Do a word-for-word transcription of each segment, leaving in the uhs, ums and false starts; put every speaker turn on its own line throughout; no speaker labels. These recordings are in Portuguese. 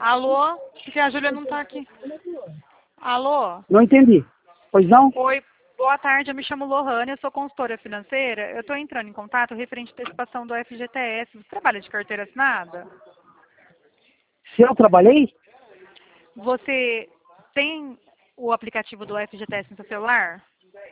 Alô? Que a Júlia não tá aqui. Alô?
Não entendi. Pois não?
Oi, boa tarde. Eu me chamo Lohane, eu sou consultora financeira. Eu estou entrando em contato referente à antecipação do F G T S. Você trabalha de carteira assinada?
Se eu trabalhei?
Você tem o aplicativo do F G T S no seu celular?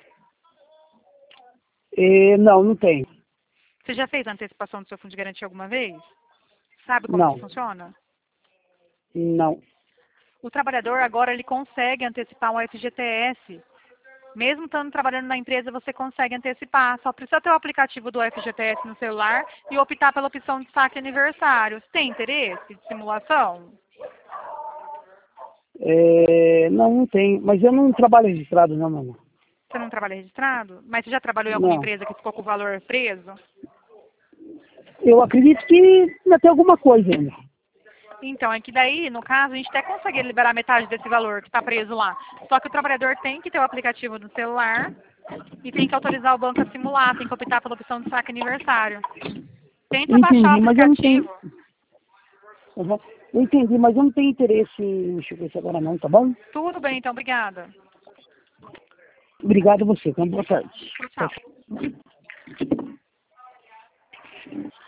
Eh, não, não tem.
Você já fez a antecipação do seu fundo de garantia alguma vez? Sabe como
Não,
que funciona?
não.
O trabalhador agora ele consegue antecipar um F G T S. Mesmo estando trabalhando na empresa, você consegue antecipar. Só precisa ter o aplicativo do F G T S no celular e optar pela opção de saque aniversário. Você tem interesse de simulação?
Eh, não, não tem. Mas eu não trabalho registrado, não, meu amor.
Você não trabalha registrado? Mas você já trabalhou em alguma
Não.
empresa que ficou com o valor preso?
Eu acredito que ainda tem alguma coisa ainda.
Então, é que daí, no caso, a gente até consegue liberar metade desse valor que está preso lá. Só que o trabalhador tem que ter o aplicativo no celular e tem que autorizar o banco a simular, tem que optar pela opção de saque aniversário. Tenta baixar o
Entendi, mas eu não tenho.
aplicativo.
Uhum. Eu entendi, mas eu não tenho interesse em mexer com isso agora não, tá bom?
Tudo bem, então, obrigada.
Obrigado a você. Então, boa tarde.
Tchau.